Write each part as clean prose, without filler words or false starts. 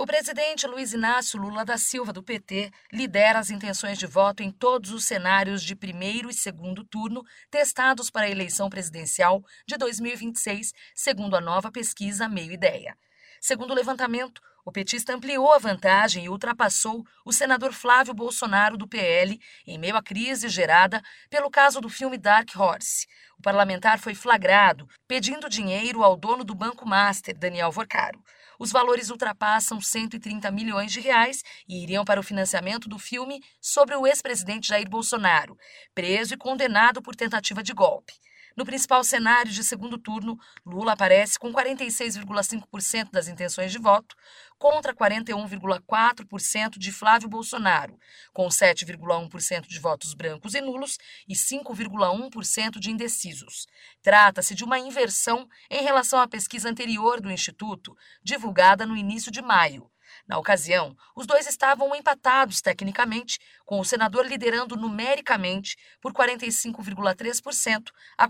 O presidente Luiz Inácio Lula da Silva, do PT, lidera as intenções de voto em todos os cenários de primeiro e segundo turno testados para a eleição presidencial de 2026, segundo a nova pesquisa Meio Ideia. Segundo o levantamento, o petista ampliou a vantagem e ultrapassou o senador Flávio Bolsonaro, do PL, em meio à crise gerada pelo caso do filme Dark Horse. O parlamentar foi flagrado pedindo dinheiro ao dono do Banco Master, Daniel Vorcaro. Os valores ultrapassam 130 milhões de reais e iriam para o financiamento do filme sobre o ex-presidente Jair Bolsonaro, preso e condenado por tentativa de golpe. No principal cenário de segundo turno, Lula aparece com 46,5% das intenções de voto, contra 41,4% de Flávio Bolsonaro, com 7,1% de votos brancos e nulos e 5,1% de indecisos. Trata-se de uma inversão em relação à pesquisa anterior do Instituto, divulgada no início de maio. Na ocasião, os dois estavam empatados tecnicamente, com o senador liderando numericamente por 45,3% a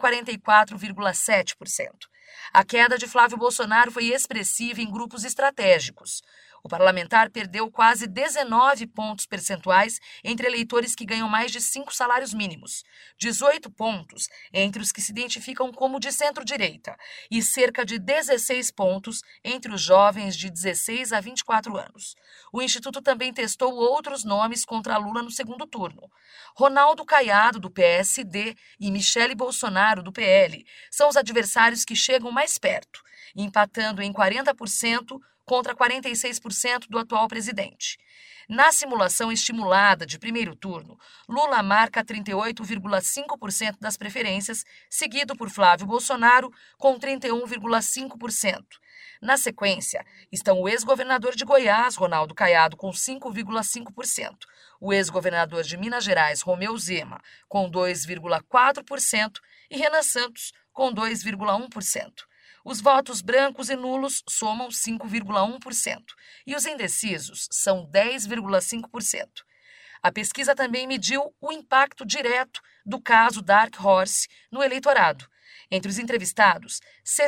44,7%. A queda de Flávio Bolsonaro foi expressiva em grupos estratégicos. O parlamentar perdeu quase 19 pontos percentuais entre eleitores que ganham mais de 5 salários mínimos, 18 pontos entre os que se identificam como de centro-direita e cerca de 16 pontos entre os jovens de 16 a 24 anos. O Instituto também testou outros nomes contra Lula no segundo turno. Ronaldo Caiado, do PSD, e Michele Bolsonaro, do PL, são os adversários que chegam mais perto, empatando em 40% contra 46% do atual presidente. Na simulação estimulada de primeiro turno, Lula marca 38,5% das preferências, seguido por Flávio Bolsonaro, com 31,5%. Na sequência, estão o ex-governador de Goiás, Ronaldo Caiado, com 5,5%, o ex-governador de Minas Gerais, Romeu Zema, com 2,4% e Renan Santos, com 2,1%. Os votos brancos e nulos somam 5,1% e os indecisos são 10,5%. A pesquisa também mediu o impacto direto do caso Dark Horse no eleitorado. Entre os entrevistados,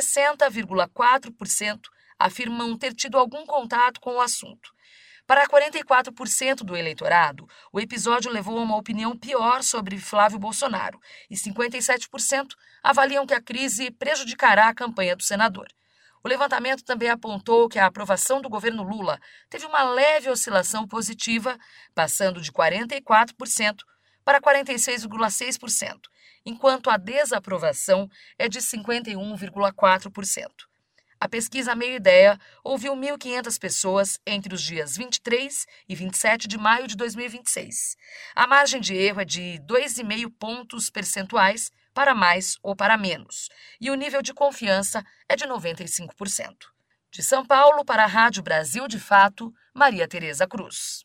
60,4% afirmam ter tido algum contato com o assunto. Para 44% do eleitorado, o episódio levou a uma opinião pior sobre Flávio Bolsonaro e 57% avaliam que a crise prejudicará a campanha do senador. O levantamento também apontou que a aprovação do governo Lula teve uma leve oscilação positiva, passando de 44% para 46,6%, enquanto a desaprovação é de 51,4%. A pesquisa Meio Ideia ouviu 1.500 pessoas entre os dias 23 e 27 de maio de 2026. A margem de erro é de 2,5 pontos percentuais para mais ou para menos, e o nível de confiança é de 95%. De São Paulo, para a Rádio Brasil de Fato, Maria Tereza Cruz.